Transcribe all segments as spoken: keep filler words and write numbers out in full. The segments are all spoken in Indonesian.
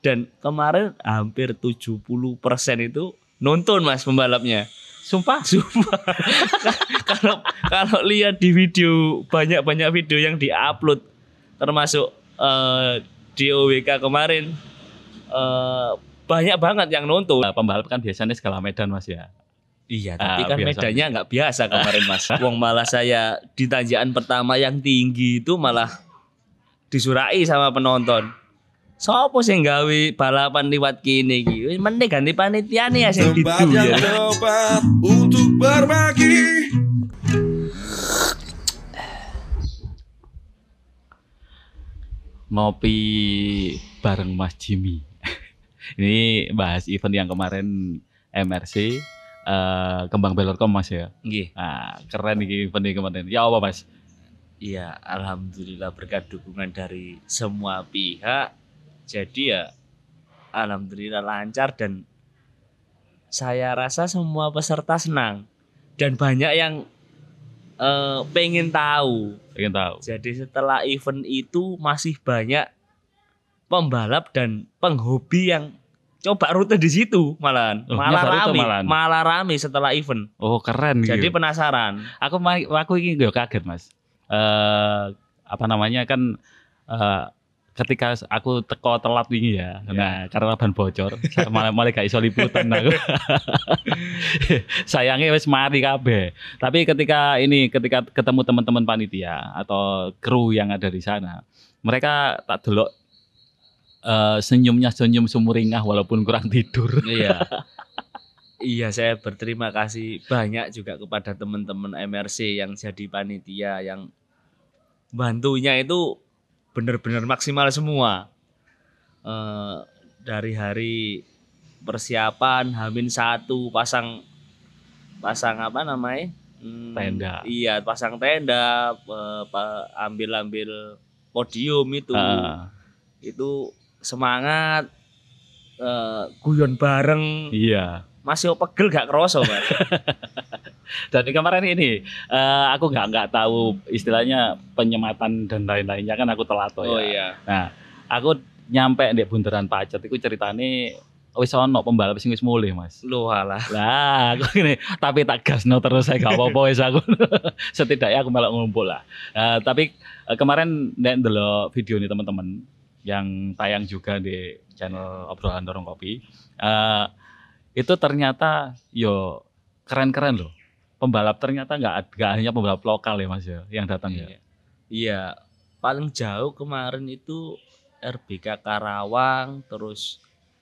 Dan kemarin hampir tujuh puluh persen itu nonton Mas pembalapnya. Sumpah, Sumpah. Kalau kalau lihat di video, banyak-banyak video yang diupload termasuk uh, di O W K kemarin, uh, banyak banget yang nonton. pembalap kan biasanya segala medan Mas ya. Iya, tapi Ah, kan biasa. medannya nggak biasa kemarin Mas. Wong malah saya di tanjakan pertama yang tinggi itu malah disurai sama penonton. Sopo sing gawe balapan liwat kene iki? Wis mending ganti panitia nih ya sing didu Tempat yang ya. tepat untuk berbagi. Ngopi bareng Mas Jimmy. Ini bahas event yang kemarin M R C uh, Kembang Belorkom Mas ya. Nggih. Nah, keren nih event ini kemarin. Ya apa Mas? Iya, alhamdulillah berkat dukungan dari semua pihak. Jadi ya alhamdulillah lancar dan saya rasa semua peserta senang dan banyak yang eh, pengen tahu. Pengen tahu. Jadi setelah event itu masih banyak pembalap dan penghobi yang coba rute di situ malahan. Oh, malah nyoba rute rame, malahan. malah rame setelah event. Oh, keren Jadi gitu. penasaran. Aku ma- aku ini gak kaget Mas. Eh apa namanya kan eh ketika aku teko telat wingi ya. Nah, karena ban bocor, saya malah malah gak iso liputan aku. Sayangnya wis mari kabeh. Tapi ketika ini ketika ketemu teman-teman panitia atau kru yang ada di sana, mereka tak delok eh, senyumnya senyum sumringah walaupun kurang tidur. Iya. Iya, saya berterima kasih banyak juga kepada teman-teman M R C yang jadi panitia yang bantunya itu benar-benar maksimal semua. Eh, dari hari persiapan Hamin satu pasang pasang apa namanya? Hmm, Tenda. Iya, pasang tenda, eh, pa- ambil-ambil podium itu. Ah, Itu semangat eh, guyon bareng. iya. Masih pegel gak kerasa, Mas. Dan kemarin ini eh, aku nggak nggak tahu istilahnya penyematan dan lain-lainnya kan aku telat toh ya. Oh iya. Nah, aku nyampe di bundaran Pacet itu ceritane wis ono pembalap sing wis mulih, Mas. Loh alah. Lah, aku gini, tapi tak gasno terus saya gak apa-apa wis aku. Setidaknya aku malah ngumpul lah. Nah, tapi eh, kemarin nek ndelok video nih teman-teman yang tayang juga di channel Obrolan Dorong Kopi. eh, itu ternyata yo keren-keren loh. Pembalap ternyata nggak nggak hanya pembalap lokal ya Mas ya yang datang ya. Iya. Iya, paling jauh kemarin itu R B K Karawang, terus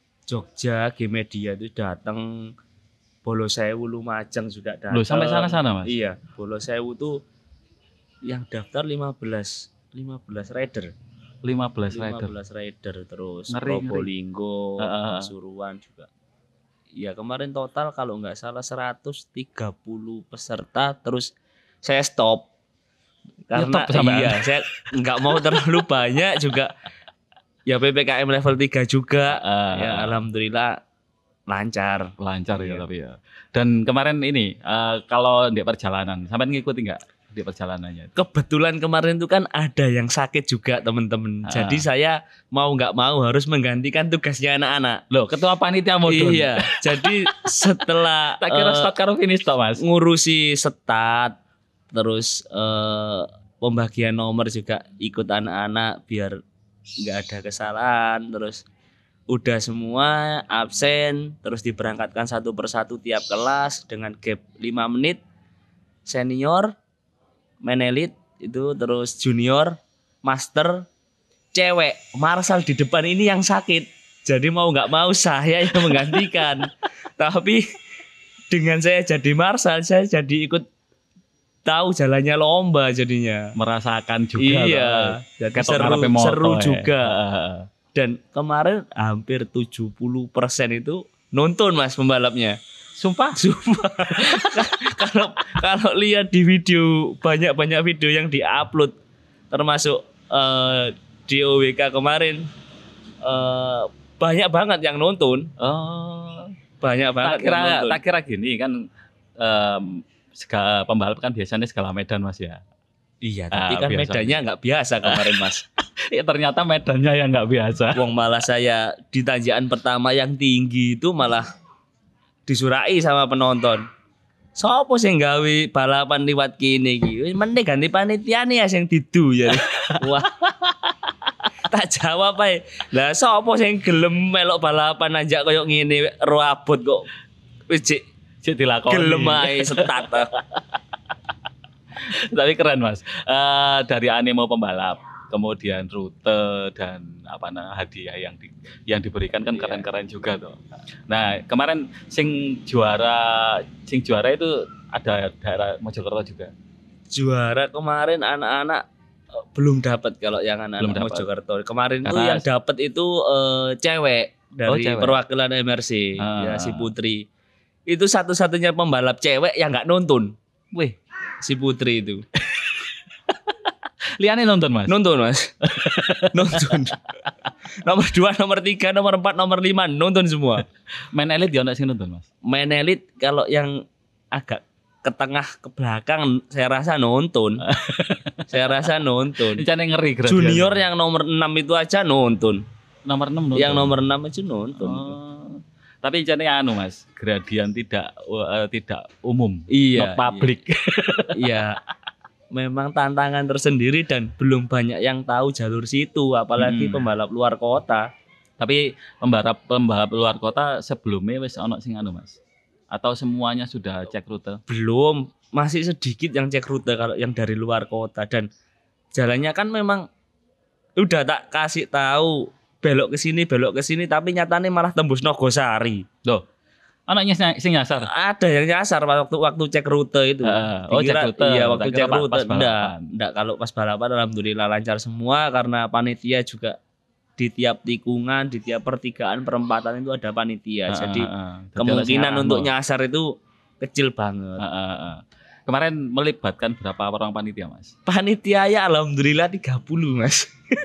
Jogja, G-Media itu datang, Bolosewu, Lumajang juga datang. Loh, sampai sana-sana, Mas? Iya, Bolosewu tuh yang daftar lima belas rider. lima belas rider. lima belas rider terus Ngeri, ngeri. Probolinggo, Ah, ah, ah. Pasuruan juga. Ya kemarin total kalau nggak salah seratus tiga puluh peserta, terus saya stop karena Nyetop sampean. iya saya nggak mau terlalu banyak juga. Ya P P K M level tiga juga. Ah, Ya alhamdulillah lancar. lancar ya Iya. tapi ya. Dan kemarin ini eh, kalau di perjalanan, sampai ngikuti nggak di perjalanannya? Kebetulan kemarin itu kan ada yang sakit juga teman-teman. Ah. Jadi saya mau nggak mau harus menggantikan tugasnya anak-anak. Loh, ketua panitia modun. Iya. Jadi setelah Tak kira eh, start karo finish toh, Mas. ngurusi stat, terus eh, pembagian nomor juga ikut anak-anak biar nggak ada kesalahan. Terus udah semua absen, terus diberangkatkan satu persatu tiap kelas dengan gap lima menit. Senior, menelit itu, terus junior, master, cewek, Marsal di depan ini yang sakit. Jadi mau nggak mau saya yang menggantikan. Tapi dengan saya jadi Marsal, saya jadi ikut tahu jalannya lomba jadinya. Merasakan juga. Iya, loh. jadi Ketok seru, ngarepe moto, seru ya. juga. Heeh. Dan kemarin hampir tujuh puluh persen itu nonton Mas pembalapnya. Sumpah. Sumpah. Kalau kalau lihat di video, banyak-banyak video yang diupload termasuk eh, di O W K kemarin, eh, banyak banget yang nonton. Oh. Banyak banget Tak kira yang nonton. tak kira gini kan em, segala pembalap kan biasanya segala medan Mas ya. Iya, tapi Ah, kan biasa. medannya nggak biasa kemarin Mas. Ya, ternyata medannya yang nggak biasa. Wong malah saya di tanjakan pertama yang tinggi itu malah disurai sama penonton. Sopo sing gawe balapan liwat kene iki? Wis mending ganti panitia nih ya sing didu ya. Wah. Tak jawab ae. Lah sopo sing gelem melok balapan nanjak koyo ngene ro abot kok wis jek Cek dilakoni. gelem ae setat. Tapi keren Mas. Eh, dari animo pembalap, kemudian rute dan apa namanya hadiah yang di, yang diberikan kan Iya. keren-keren juga tuh. Nah kemarin sing juara sing juara itu ada daerah Mojokerto juga. Juara kemarin anak-anak eh, belum dapat kalau yang Belum anak-anak dapat. Mojokerto. Kemarin tuh Karena- yang dapat itu eh, cewek dari Oh, cewek. perwakilan M R C, Ah. ya si Putri. Itu satu-satunya pembalap cewek yang nggak nonton. Wih, Si Putri itu. liane nonton Mas. Nonton Mas. Nonton. Nomor dua, nomor tiga, nomor empat, nomor lima nonton semua. Main elit ya sing nonton Mas. Main elit kalau yang agak ke tengah ke belakang saya rasa nonton. Saya rasa nonton. Rencana ngeri gradian. Junior yang nomor enam itu aja nonton. nomor enam nonton. Yang nomor enam aja nonton. Oh. Tapi rencana anu Mas, gradian tidak uh, tidak umum. Iya. Not public. Iya. Memang tantangan tersendiri dan belum banyak yang tahu jalur situ, apalagi Hmm. pembalap luar kota. Tapi pembalap pembalap luar kota sebelumnya wis ono sing anu Mas. Atau semuanya sudah cek rute? Belum, masih sedikit yang cek rute kalau yang dari luar kota dan jalannya kan memang udah tak kasih tahu belok ke sini, belok ke sini tapi nyatanya malah tembus Nogosari. Loh. Anaknya sing- sing nyasar. Ada yang nyasar waktu waktu cek rute itu. Heeh. Oh, Dikira- cek rute. Iya, Tak waktu kira cek pas- rute pas enggak. balapan. Enggak, kalau pas balapan alhamdulillah lancar semua karena panitia juga di tiap tikungan, di tiap pertigaan, perempatan itu ada panitia. Heeh, Jadi heeh. Jadi kemungkinan ada sing untuk arahno. nyasar itu kecil banget. Heeh, heeh. Kemarin melibatkan berapa orang panitia Mas? Panitia ya alhamdulillah tiga puluh Mas.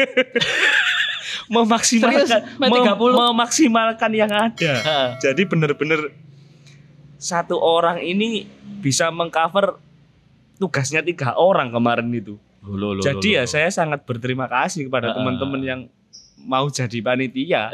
Memaksimalkan Serius? Main mem- tiga puluh? memaksimalkan yang ada. Heeh. Jadi benar-benar satu orang ini bisa mengcover tugasnya tiga orang kemarin itu. Loh, loh, Jadi loh, ya loh. saya sangat berterima kasih kepada Ah. teman-teman yang mau jadi panitia.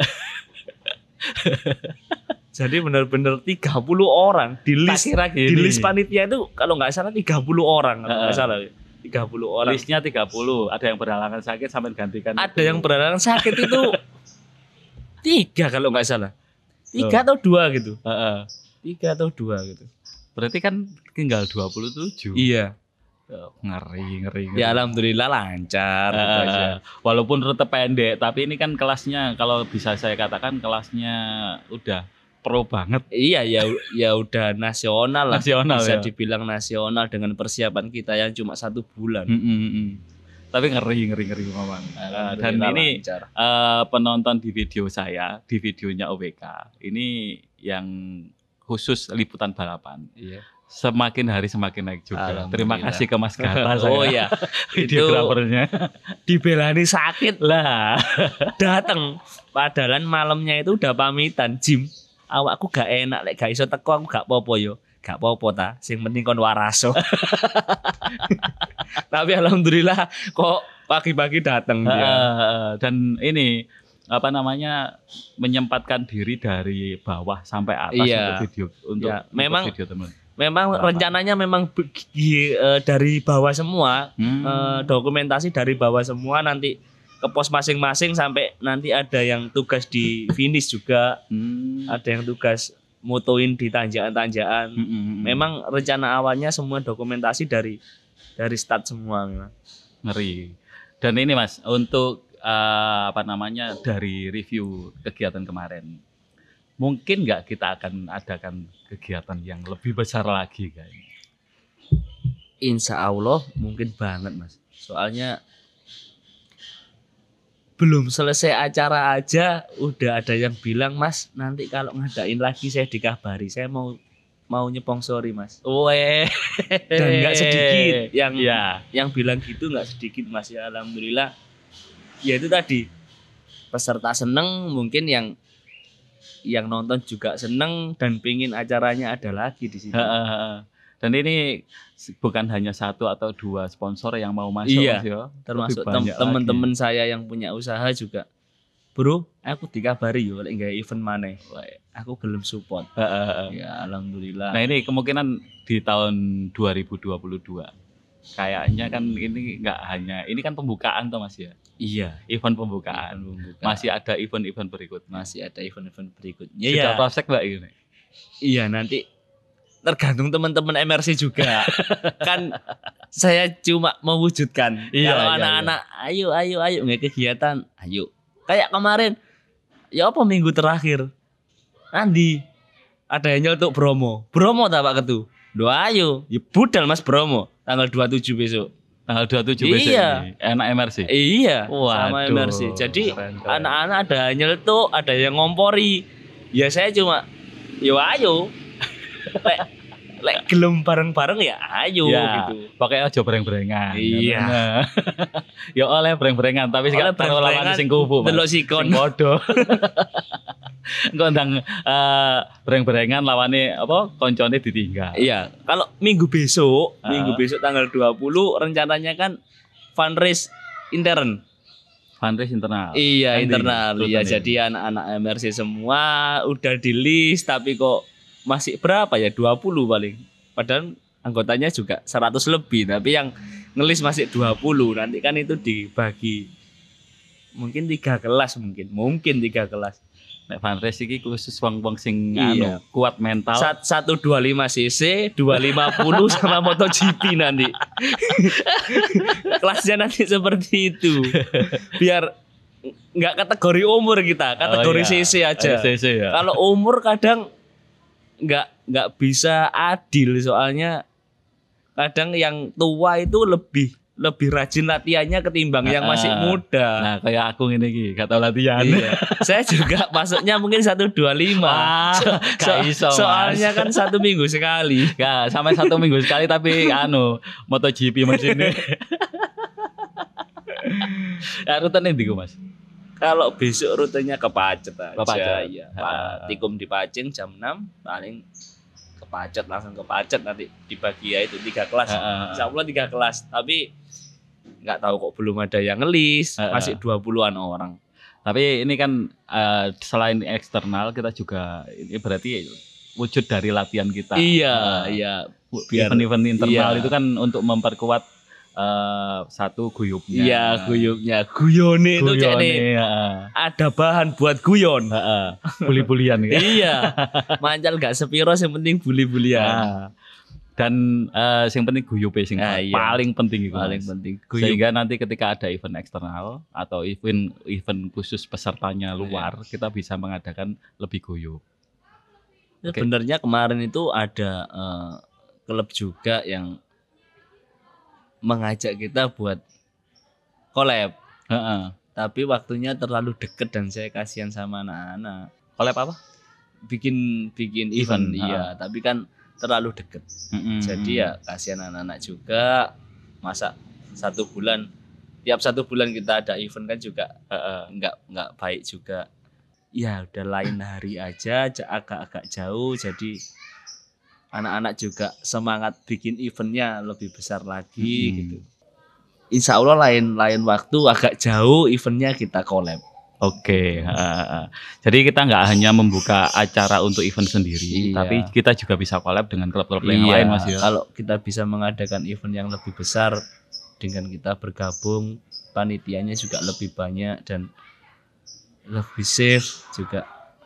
Jadi benar-benar tiga puluh orang di Tak list kira di gini. list panitia itu kalau nggak salah tiga puluh orang kalau nggak Ah. salah tiga puluh orang. Listnya tiga puluh, ada yang berhalangan sakit sampai gantikan. Ada yang berhalangan sakit itu tiga kalau nggak salah. Tiga atau dua gitu. Heeh. Tiga atau dua gitu. Berarti kan tinggal dua puluh tujuh. Iya. Oh, ngeri, ngeri, ngeri. Ya alhamdulillah lancar. Eh, gitu aja. walaupun rute pendek, tapi ini kan kelasnya kalau bisa saya katakan kelasnya udah pro banget. Iya ya ya udah nasional lah. Nasional Bisa ya. dibilang nasional dengan persiapan kita yang cuma satu bulan. Mm, mm, mm. Tapi ngeri, ngeri, ngeri memang. Eh, dan Alhamdulillah ini lancar. eh, penonton di video saya, di videonya O W K, ini yang khusus liputan balapan. Iya. Semakin hari semakin naik juga. Alhamdulillah. Terima kasih ke Mas Gata saya. Oh iya, Videografernya. dibelani sakit Lah, dateng. Padahal malamnya itu udah pamitan, Jim. Awakku gak enak lek gak iso teko aku gak popo yo. Gak popo ta, sing penting kon waraso. Tapi alhamdulillah kok pagi-pagi dateng dia. Heeh, dan ini apa namanya menyempatkan diri dari bawah sampai atas Iya. untuk video untuk, Ya, untuk memang- video teman. Memang Balapan. rencananya memang begi- eh, dari bawah semua, Hmm. eh, dokumentasi dari bawah semua nanti ke pos masing-masing sampai nanti ada yang tugas di finish juga, Hmm. ada yang tugas motoin di tanjakan-tanjakan. Hmm, hmm, hmm. Memang rencana awalnya semua dokumentasi dari dari start semua memang. Ngeri. Dan ini Mas, untuk eh, apa namanya dari review kegiatan kemarin, mungkin nggak kita akan adakan kegiatan yang lebih besar lagi kayaknya. Insya Allah mungkin banget Mas. Soalnya belum selesai acara aja udah ada yang bilang Mas nanti kalau ngadain lagi saya dikabari. Saya mau mau nyepongsori Mas. Weh. Dan nggak sedikit yang Ya. yang bilang gitu nggak sedikit Mas ya alhamdulillah. Ya itu tadi peserta seneng mungkin yang yang nonton juga seneng dan pingin acaranya ada lagi di situ. Heeh, heeh. Dan ini bukan hanya satu atau dua sponsor yang mau masuk, Iya, Mas, ya. termasuk Lebih banyak tem- teman-teman saya yang punya usaha juga. Bro, aku dikabari yo lek gawe event maneh. Wah, aku belum support. lagi. Heeh, heeh. Ya alhamdulillah. Nah ini kemungkinan di tahun dua ribu dua puluh dua kayaknya kan ini nggak hanya ini kan pembukaan toh Mas ya, Iya, event pembukaan. event pembukaan. Masih ada event-event berikut. masih ada event-event berikutnya. Sudah Ya, prospek Mbak ini. iya nanti tergantung teman-teman M R C juga. Kan saya cuma mewujudkan. Iya, Kalau iya, anak-anak ayo ayo ayo nggak kegiatan, ayo. Kayak kemarin ya apa minggu terakhir. Andi ada yang nyeletuk Bromo. Bromo tak Pak Ketu? Doa ayo, ya budal Mas Bromo tanggal dua puluh tujuh besok. Tanggal dua puluh tujuh besok Iya. ini. Enak M R C. Iya, sama Waduh, M R C. Jadi keren, keren. anak-anak ada yang nyeletuk, ada yang ngompori. Ya saya cuma yo ayo. Lek lek gelem bareng-bareng ya ayo Ya, gitu. pakai aja breng-brengan. Iya. Nah. Ya oleh breng-brengan tapi Oleh sekarang taruh lawan breng-brengan, sing kubu. Mas. delok sikon. Sing podo. Engko ndang eh, breng-brengan lawane apa koncone ditinggal. Iya, kalau minggu besok, Ah. minggu besok tanggal dua puluh rencananya kan fundraise intern. Fundraise internal. Iya, Nanti, internal. Iya, rutenya. jadi anak-anak M R C semua udah di list tapi kok masih berapa ya? dua puluh paling. Padahal anggotanya juga seratus lebih, tapi yang ngelis masih dua puluh. Nanti kan itu dibagi mungkin tiga kelas mungkin. Mungkin tiga kelas. Nek fundraise iki khusus wong-wong sing Iya. anu, kuat mental. Sat- seratus dua puluh lima cc, dua ratus lima puluh sama MotoGP nanti. Kelasnya nanti seperti itu. Biar nggak kategori umur kita, kategori Oh, iya. cc aja. C C ya. Kalau umur kadang nggak nggak bisa adil soalnya kadang yang tua itu lebih lebih rajin latihannya ketimbang yang masih Ah. muda. Nah, kayak aku ngene iki, gak tau latihan. Iya. Saya juga masuknya mungkin seratus dua puluh lima. Wah, So- gak iso, Mas. soalnya kan satu minggu sekali. Gak, sampai satu minggu sekali tapi anu MotoGP mesinnya. Ya rutenya ndi ku, Mas? Kalau besok rutenya ke Pacet aja. Ke Pacet. Ya. Ah. Tikum di Pacing jam enam paling ke Pacet langsung ke Pacet nanti dibagi ya itu tiga kelas. Heeh. Insya Allah tiga kelas, tapi nggak tahu kok belum ada yang ngelis, Heeh. masih dua puluhan orang. Tapi ini kan eh, selain eksternal kita juga ini berarti wujud dari latihan kita. Iya, Eh, iya. Biar event-event internal iya. itu kan untuk memperkuat eh, satu guyupnya. iya guyupnya, guyone itu cek Guyone, nih heeh. ada bahan buat guyon. Heeh. Buli-bulian gitu. Iya, mancal gak sepiro, yang penting bully-bulian. Nah, dan eh yang penting guyupe sing Ah, iya. paling penting itu. Paling Mas. penting guyup. Sehingga nanti ketika ada event eksternal atau event event khusus pesertanya luar, kita bisa mengadakan lebih guyup. Oke. Sebenarnya kemarin itu ada eh, klub juga yang mengajak kita buat collab, Heeh. tapi waktunya terlalu deket dan saya kasihan sama anak-anak. Collab apa? Bikin bikin Event, event, iya, tapi kan terlalu deket. Mm-mm. Jadi ya kasihan anak-anak juga. Masa satu bulan, tiap satu bulan kita ada event kan juga Heeh. nggak nggak baik juga. Ya udah lain hari aja, ja- agak-agak jauh. Jadi anak-anak juga semangat bikin eventnya lebih besar lagi Hmm. gitu. Insya Allah lain lain waktu agak jauh eventnya kita collab. Oke, heeh. Jadi kita nggak hanya membuka acara untuk event sendiri, Iya. tapi kita juga bisa collab dengan klub-klub yang Iya, lain, Mas ya. kalau kita bisa mengadakan event yang lebih besar dengan kita bergabung, panitianya juga lebih banyak dan lebih safe juga.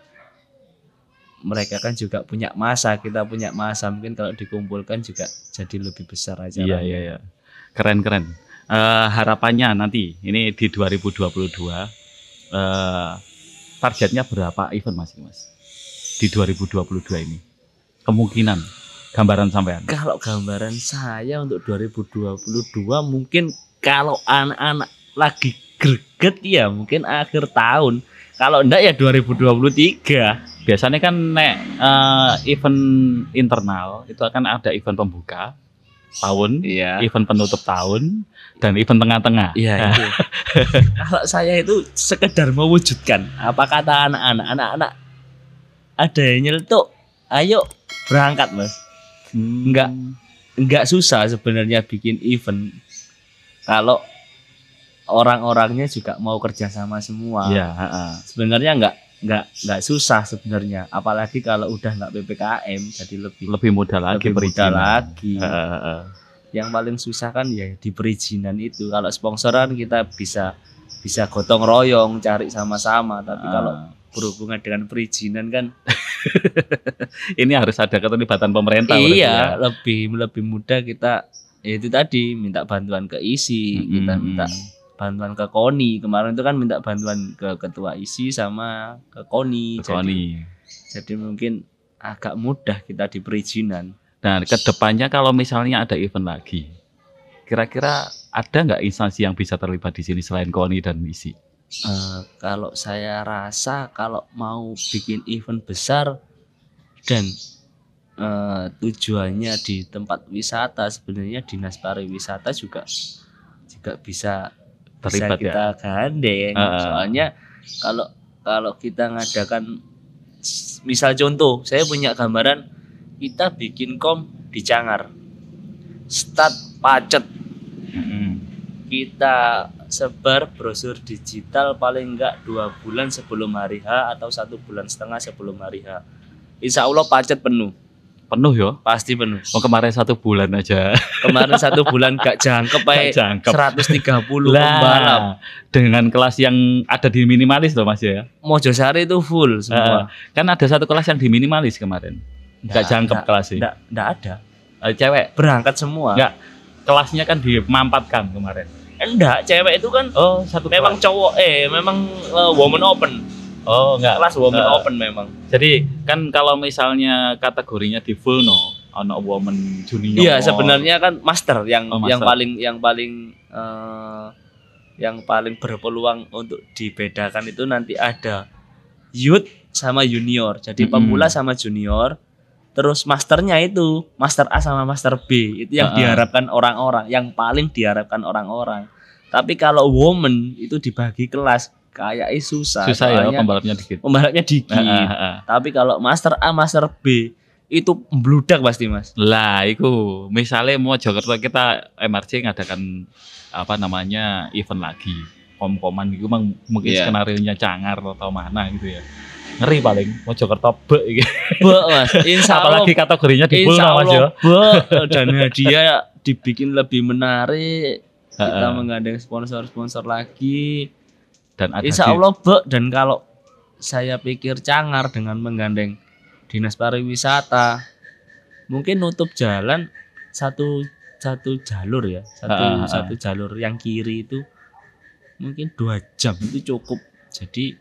Mereka kan juga punya masa, kita punya masa, mungkin kalau dikumpulkan juga jadi lebih besar aja. Iya, iya, iya. Keren, keren. Eh, harapannya nanti ini di dua ribu dua puluh dua eh, targetnya berapa event Mas? Mas? Di dua ribu dua puluh dua ini. Kemungkinan gambaran sampean. Kalau gambaran saya untuk dua ribu dua puluh dua mungkin kalau anak-anak lagi greget ya mungkin akhir tahun. Kalau enggak ya dua ribu dua puluh tiga. Biasanya kan nek eh, event internal itu akan ada event pembuka tahun, Iya. event penutup tahun, dan event tengah-tengah. Iya itu. Kalau saya itu sekedar mewujudkan apa kata anak-anak, anak-anak ada yang nyeletuk, ayo berangkat mas. Hmm. Enggak. nggak susah sebenarnya bikin event kalau orang-orangnya juga mau kerja sama semua. Iya, heeh. Sebenarnya nggak nggak nggak susah sebenarnya, apalagi kalau udah nggak P P K M jadi lebih Lebih mudah lagi lebih mudah perizinan. lagi. Heeh, heeh. Yang paling susah kan ya di perizinan itu. Kalau sponsoran kita bisa bisa gotong royong cari sama-sama, tapi Ah. kalau berhubungan dengan perizinan kan Ini harus ada keterlibatan pemerintah berarti iya ya. lebih lebih mudah kita ya itu tadi minta bantuan ke I S I, Mm-mm. kita minta bantuan ke KONI. Kemarin itu kan minta bantuan ke ketua I S I sama ke KONI. Ke KONI. Jadi, jadi mungkin agak mudah kita di perizinan. Nah, ke depannya kalau misalnya ada event lagi, kira-kira ada nggak instansi yang bisa terlibat di sini selain KONI dan I S I? Eh, kalau saya rasa kalau mau bikin event besar dan eh, tujuannya di tempat wisata, sebenarnya dinas pariwisata juga juga bisa bisa Terlibat ya? kita gandeng. Heeh. Soalnya kalau kalau kita ngadakan, misal contoh, saya punya gambaran kita bikin kom di Cangar, start pacet, kita sebar brosur digital paling enggak dua bulan sebelum hari H atau satu bulan setengah sebelum hari H. Insya Allah pacet penuh, Penuh ya? pasti penuh. Oh, kemarin satu bulan aja. Kemarin satu bulan gak jangkep Nggak aja jangkep. seratus tiga puluh pembalap. Lah, dengan kelas yang ada di minimalis loh Mas ya. Mojosari itu full semua. Kan ada satu kelas yang di minimalis kemarin. Nggak Nggak, jangkep nggak, kelasnya. Nggak, nggak ada. Eh, cewek Berangkat semua. Nggak. Kelasnya kan dimampatkan kemarin. Enggak, cewek itu kan Oh, satu memang kelas. cowok eh memang uh, woman open. Oh, enggak. Kelas woman Eh, open memang. Jadi kan kalau misalnya kategorinya di full no, ono woman junior. Iya, sebenarnya kan master yang Oh, yang master. paling yang paling eh, yang paling berpeluang untuk dibedakan itu nanti ada youth sama junior. Jadi Mm-mm. pemula sama junior. Terus masternya itu master A sama master B itu yang Ah. diharapkan orang-orang, yang paling diharapkan orang-orang. Tapi kalau woman itu dibagi kelas kayaknya susah. susah ya soalnya pembalapnya dikit. pembalapnya dikit. Ah, ah, ah. Tapi kalau master A, master B itu membludak pasti mas. Lah, iku misalnya mau Jakarta kita M R C ngadakan apa namanya event lagi, kom-koman itu mang mungkin Iya. skenario nya Cangar atau mana gitu ya. Ngeri paling mau Jakarta be iki. Be mas, insya Allah, Apalagi kategorinya di full insya no, Mas ya. Allah be dan hadiah dibikin lebih menarik. Kita Heeh. menggandeng sponsor-sponsor lagi. Dan ada Insya di- Allah be, dan kalau saya pikir Cangar dengan menggandeng dinas pariwisata mungkin nutup jalan satu satu jalur ya satu Ha, ha, ha. satu jalur yang kiri itu mungkin dua jam itu cukup. Jadi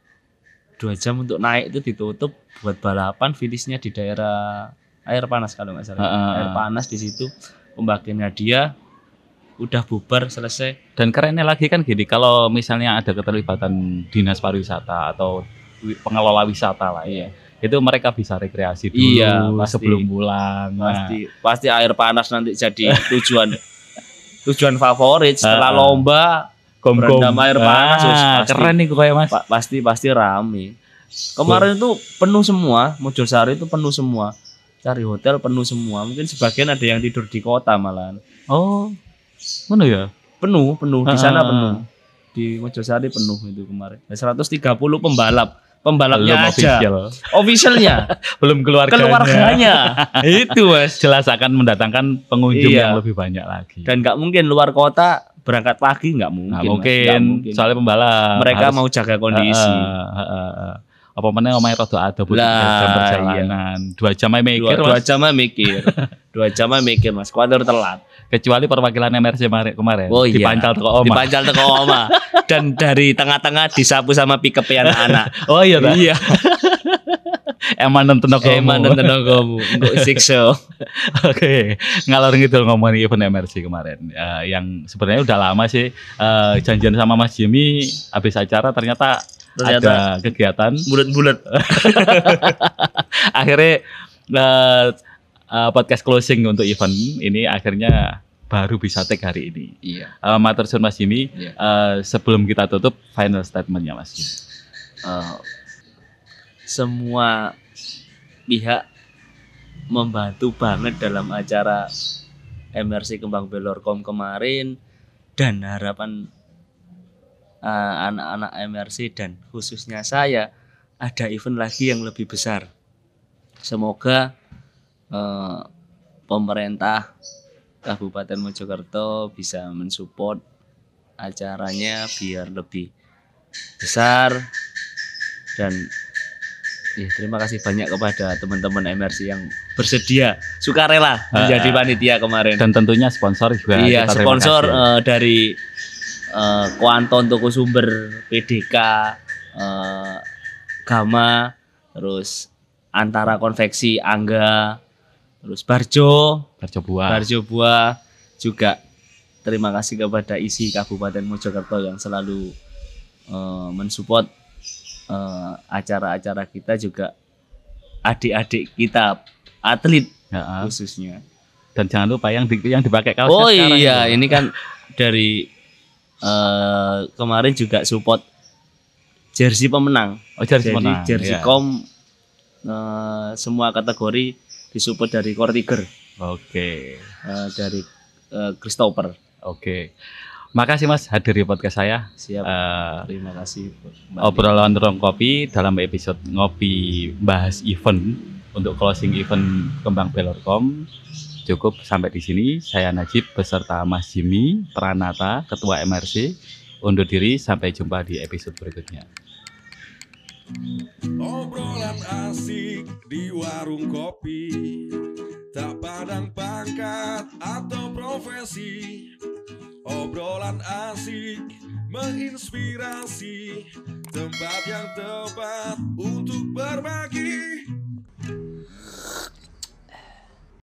dua jam untuk naik itu ditutup buat balapan, finishnya di daerah air panas kalau nggak salah. Ha, ha, ha. Air panas di situ, pembagian hadiah, udah bubar selesai. Dan kerennya lagi kan gini, kalau misalnya ada keterlibatan dinas pariwisata atau wi- pengelola wisata lah ya, itu mereka bisa rekreasi dulu Iya, pasti. sebelum pulang. Nah, Pasti pasti air panas nanti jadi tujuan tujuan favorit setelah Ha, ha. lomba. gom-gom. Berendam air panas, Ah, wis pasti. keren nih kayak Mas. Pa- pasti pasti rame. Kemarin itu penuh semua, Mojosari itu penuh semua. Cari hotel penuh semua. Mungkin sebagian ada yang tidur di kota malahan. Oh, mana ya? Penuh, penuh di sana Ah. penuh. Di Mojosari penuh itu kemarin. Ada seratus tiga puluh pembalap. Pembalapnya Belum aja. official. Officialnya, Belum keluarganya. keluarganya. Itu, Mas. Jelas akan mendatangkan pengunjung Iya. yang lebih banyak lagi. Dan nggak mungkin luar kota berangkat pagi, nggak mungkin. Nah, Mas. mungkin, Nggak mungkin. soalnya pembalap Mereka harus- mau jaga kondisi. Ah, ah, ah, ah. Apa mana omae rada ada butuh Lah, tiga jam perjalanan. Dua jam aja dua, mikir dua Mas. jam aja mikir. Dua jam aja mikir, Mas. Kuatir telat. Kecuali perwakilan M R C kemarin, kemarin Oh iya. dipancal teko oma. Dipancal teko oma. Dan dari tengah-tengah disapu sama pickup anak-anak. Oh iya ta. Iya. Emang nonton aku. Emang tenagomu. Engko siksa. Oke, ngalor ngidul ngomongin event M R C kemarin. Eh, yang sebenarnya udah lama sih eh, janjian sama Mas Jimmy habis acara ternyata, Ternyata ada kegiatan. bulat-bulat. Akhirnya eh, eh, podcast closing untuk event ini akhirnya baru bisa take hari ini. Iya. Uh, Matur suwun Mas Jimmy. Iya. Eh, sebelum kita tutup final statementnya Mas Jimmy. Eh, semua pihak membantu banget dalam acara M R C Kembang Belorkom kemarin dan harapan uh, anak-anak M R C dan khususnya saya ada event lagi yang lebih besar. Semoga uh, pemerintah Kabupaten Mojokerto bisa mensupport acaranya biar lebih besar dan ya, terima kasih banyak kepada teman-teman M R C yang bersedia sukarela menjadi panitia kemarin. Dan tentunya sponsor juga. Iya, kita sponsor uh, dari uh, Kuanton Toko Sumber, P D K, uh, Gama, terus Antara Konveksi, Angga, terus Barjo, Barjo Buah. Barjo Buah juga. Terima kasih kepada I S I Kabupaten Mojokerto yang selalu uh, mensupport uh, acara-acara kita, juga adik-adik kita atlet ya, khususnya. Dan jangan lupa yang di, yang dipakai kaos. Oh iya, itu. Ini kan dari uh, kemarin juga support jersey pemenang. Oh, jersey Jadi pemenang. jersey ya. kom uh, semua kategori disupport dari Core Tiger. Oke. Uh, dari uh, Christopher. Oke. Makasih Mas hadir di podcast saya. Siap. Uh, Terima kasih. Obrolan Rong Kopi dalam episode ngopi bahas event untuk closing event Kembang Belorkom. Cukup sampai di sini. Saya Najib beserta Mas Jimmy Pranata, Ketua M R C, undur diri. Sampai jumpa di episode berikutnya. Obrolan asik di warung kopi, tak pandang pangkat atau profesi. Obrolan asik menginspirasi, tempat yang tepat untuk berbagi.